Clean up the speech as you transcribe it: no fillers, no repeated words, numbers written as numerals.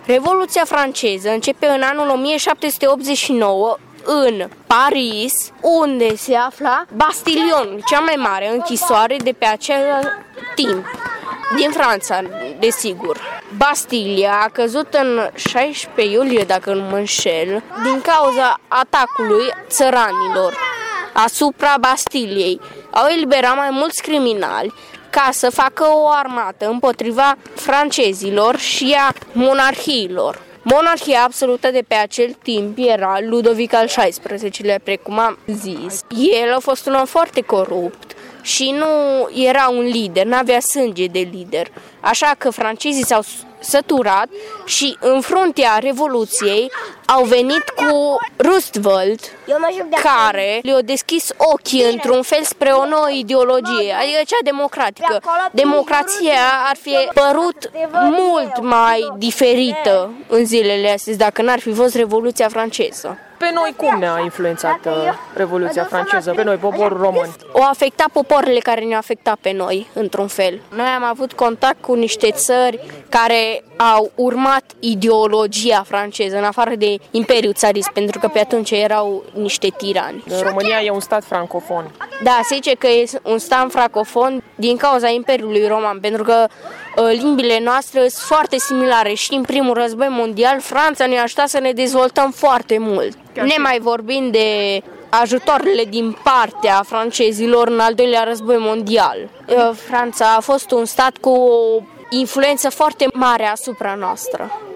Revoluția franceză începe în anul 1789 în Paris, unde se afla Bastilionul, cea mai mare închisoare de pe acel timp, din Franța, desigur. Bastilia a căzut în 16 iulie, dacă nu mă înșel, din cauza atacului țăranilor asupra Bastiliei. Au eliberat mai mulți criminali ca să facă o armată împotriva francezilor și a monarhiilor. Monarhia absolută de pe acel timp era Ludovic al XVI-lea, precum am zis. El a fost un om foarte corupt și nu era un lider, n-avea sânge de lider. Așa că francezii s-au săturat și în fruntea Revoluției au venit cu Roosevelt, care le-a deschis ochii într-un fel spre o nouă ideologie, adică cea democratică. Democrația ar fi părut mult mai diferită în zilele astea dacă n-ar fi fost Revoluția franceză. Pe noi cum ne-a influențat Revoluția franceză, pe noi, poporul român? O afecta popoarele care ne-au afectat pe noi, într-un fel. Noi am avut contact cu niște țări care au urmat ideologia franceză, în afară de Imperiul Țarist, pentru că pe atunci erau niște tirani. România e un stat francofon. Da, se zice că e un stat francofon din cauza Imperiului Roman, pentru că limbile noastre sunt foarte similare și în primul război mondial Franța ne-a ajutat să ne dezvoltăm foarte mult. Nemai vorbind de ajutoarele din partea francezilor în al doilea război mondial. Franța a fost un stat cu o influență foarte mare asupra noastră.